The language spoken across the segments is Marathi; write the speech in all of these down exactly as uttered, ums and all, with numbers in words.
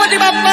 गणपती बाप्पा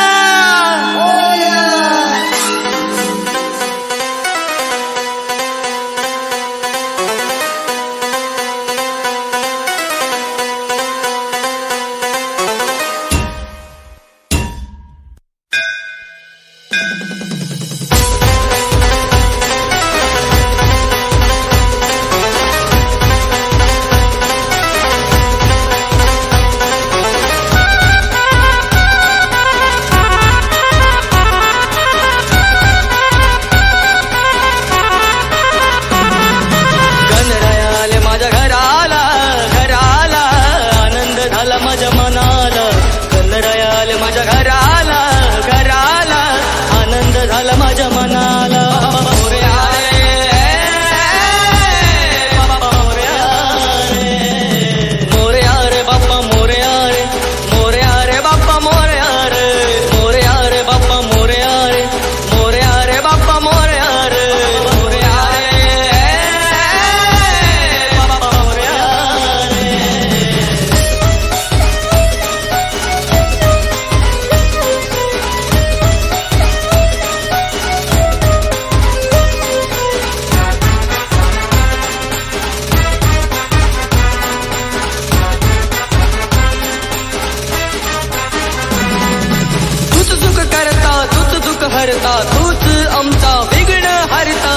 हरता तूच आमचा विघ्न हरता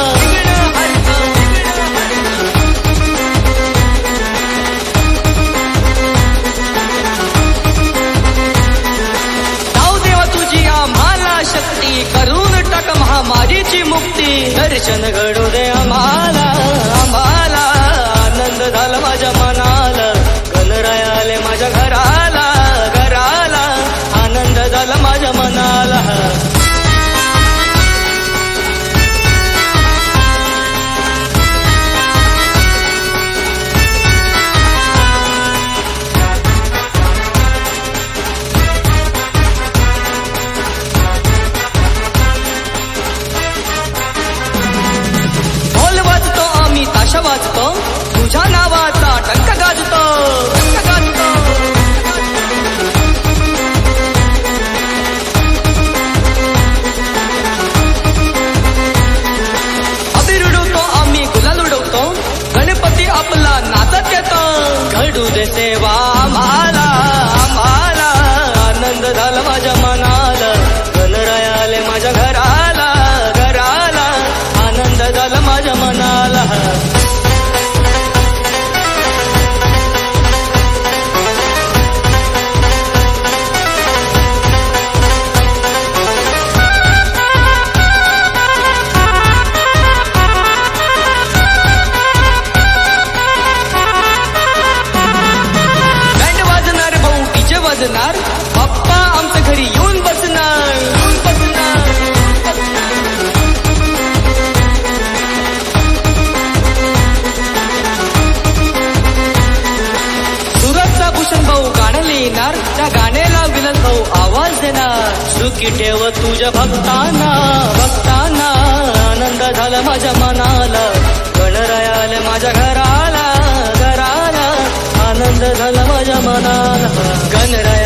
जाऊ देवा तुझी आम्हाला शक्ती करून टाक महामारीची मुक्ती दर्शन घडू दे आम्हाला आम्हाला आनंद झाला माझ्या मनाला गणराय आले माझ्या घराला घराला आनंद झाला माझ्या मनाला ताशा वाजतो तुझ्या नावाचा टंक गाजतो टंक गाजतो अबीर उडवतो आम्ही गुलाल उडवतो गणपती आपला नाचत येतो घडू दे सेवा आम्हाला आम्हाला आनंद झाला माझ्या मनाला गणराय आले माझ्या घराला घराला आनंद झाला माझ्या मनाला वाजणार बाप्पा आमच्या घरी येऊन बसणार सुरतचा भूषण भाऊ गाणं लिहिणार त्या गाण्याला विलन भाऊ आवाज देणार सुखी ठेव तुझ्या भक्तांना भक्तांना आनंद झाला माझ्या मनाला गणराय आले माझ्या घराला घराला आनंद झाला माझ्या मनाला गणराय